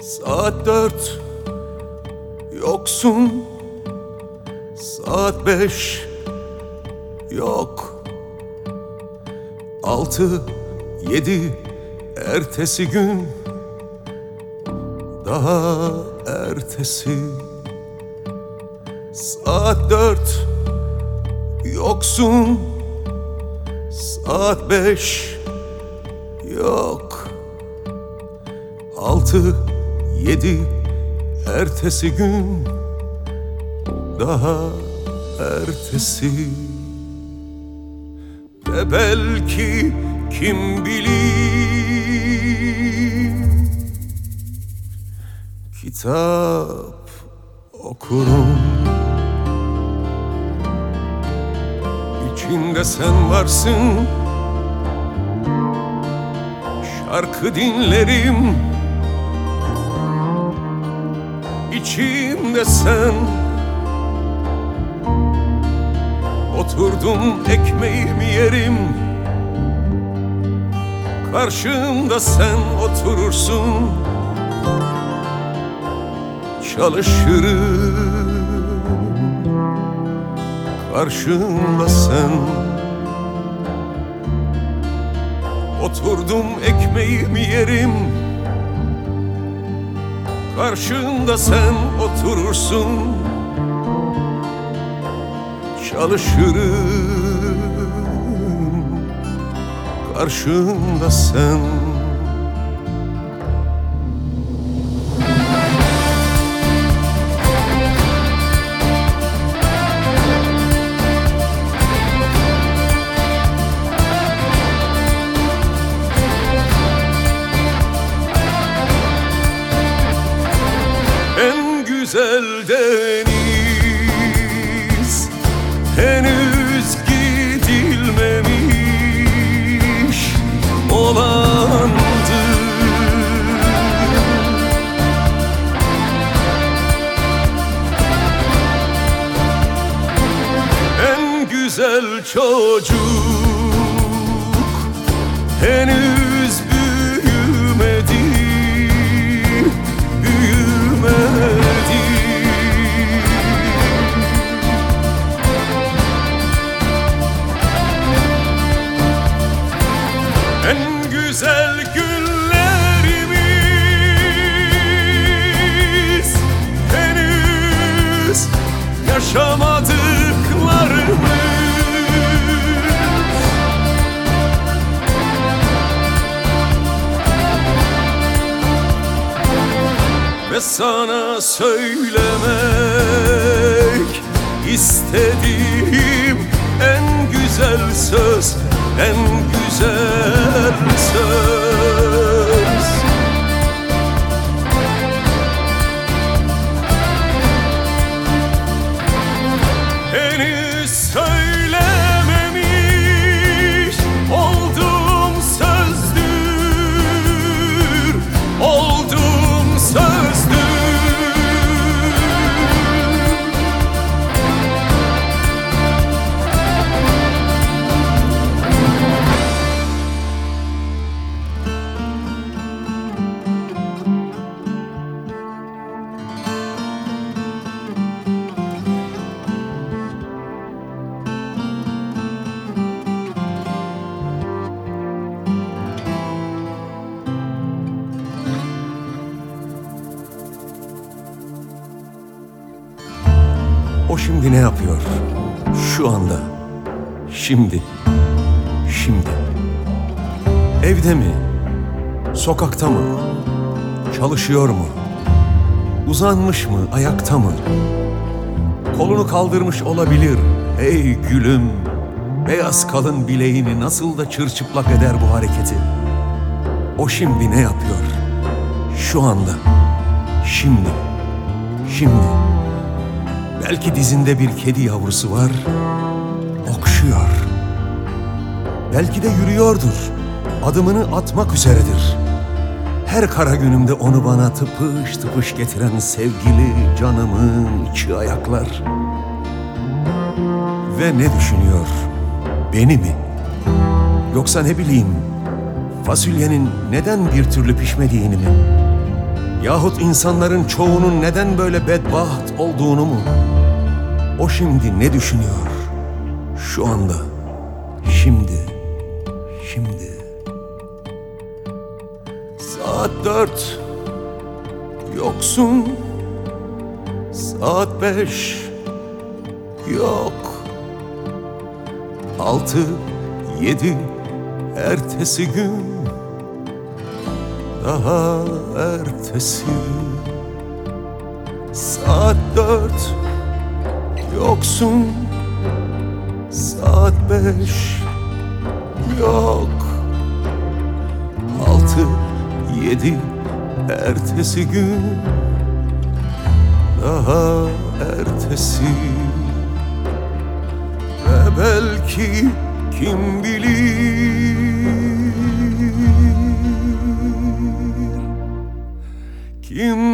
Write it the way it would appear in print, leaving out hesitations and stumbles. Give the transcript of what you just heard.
Saat 4 yoksun, saat 5 yok, 6, 7 ertesi gün, daha ertesi. Saat 4 yoksun, saat 5 yok, 6, 7 ertesi gün, daha ertesi. Ve belki kim bilir, kitap okurum, İçinde sen varsın, şarkı dinlerim, İçimde sen. Oturdum ekmeğimi yerim, karşımda sen oturursun. Çalışırım, karşımda sen. Oturdum ekmeğimi yerim, karşında sen oturursun. Çalışırım, karşında sen. En güzel deniz henüz gidilmemiş olandı. En güzel çocuk henüz büyümedi, büyümedi. En güzel günlerimiz henüz yaşamadıklarımız. Ve sana söylemek istediğim en güzel söz, en güzel söz. Henüz söylememiş olduğum sözdür, olduğum sözdür. O şimdi ne yapıyor? Şu anda. Şimdi. Evde mi? Sokakta mı? Çalışıyor mu? Uzanmış mı? Ayakta mı? Kolunu kaldırmış olabilir. Ey gülüm! Beyaz kalın bileğini nasıl da çırçıplak eder bu hareketi. O şimdi ne yapıyor? Şu anda. Şimdi. Belki dizinde bir kedi yavrusu var, okşuyor. Belki de yürüyordur, adımını atmak üzeredir. Her kara günümde onu bana tıpış tıpış getiren sevgili canımın içi ayaklar. Ve ne düşünüyor? Beni mi? Yoksa ne bileyim, fasulyenin neden bir türlü pişmediğini mi? Yahut insanların çoğunun neden böyle bedbaht olduğunu mu? O şimdi ne düşünüyor? Şu anda, şimdi. Saat 4, yoksun. Saat 5, yok. 6, 7, ertesi gün. Daha ertesi. Saat 4, yoksun. Saat 5, yok. 6, 7, ertesi gün. Daha ertesi. Ve belki kim bilir, kim